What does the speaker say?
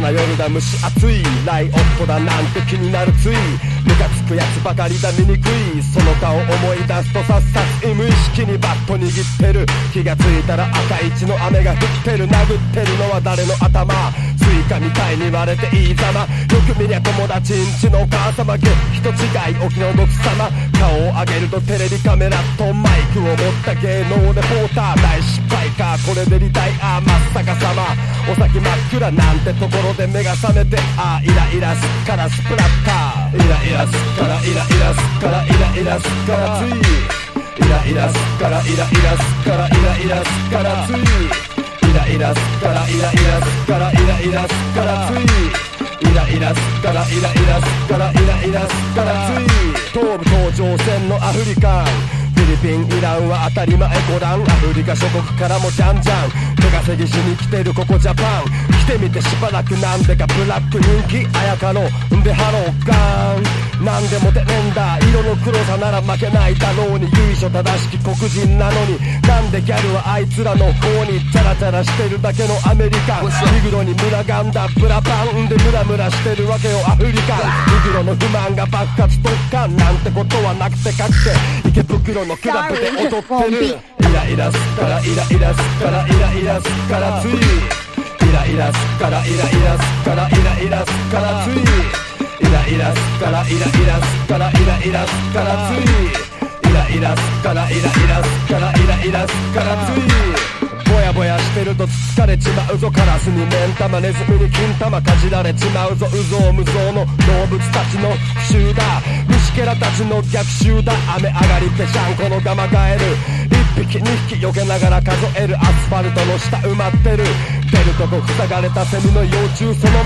な夜が蒸し暑い、ライオットだなんて気になるつい、ムカつくやつばかりだ醜い、その顔思い出すとさっさと無意識にバット握ってる、気がついたら赤い血の雨が降ってる、殴ってるのは誰の頭、スイカみたいに割れていいざま、よく見りゃ友達んちのお母様、人違いお気の毒様、顔を上げるとテレビカメラとマイクを持った芸能レポーター、大失敗かこれでリタイア真っ逆さま、お先真っ暗なんてところで目が覚めて、イライラすっからスプラッター、イライラすっからイライラすっからイライラすっからつい、イライラすっからイライラすっからイライラすっからつい、イライラすっからイライラすっからイライラすっからつい、イライラすっからイライラすっからイライラすっからつい、東部東上線のアフリカン、フィリピンイランは当たり前ご覧、アフリカ諸国からもじゃんじゃん手稼ぎしに来てるここジャパン、来てみてしばらくなんでかブラック人気あやかろんでハローガン、なんでモテねえんだ、色の黒さなら負けないだろうに、由緒正しき黒人なのに、なんでギャルはあいつらの方にチャラチャラしてるだけのアメリカン、リグロに群がんだブラパンでムラムラしてるわけよアフリカン、リグロの不満が爆発突貫なんてことはなくてかつて池袋のクラブで踊ってる、イライラすっからイライラすっからイライラすっからつい、イライラすっからイライラすっからイライラすっからつい、イライラすっからイライラすっからイライラすっからつい、イライラすっからイライラすっからイライラすっからつい、ぼやぼやしてると疲れちまうぞ、カラスに目ん玉ネズミに金玉かじられちまうぞ、うぞうむぞうの動物たちの復讐だ、虫けらたちの逆襲だ、雨上がりぺしゃんこのガマガエル、1匹2匹避けながら数える、アスファルトの下埋まってる、出るとこ塞がれたセミの幼虫、その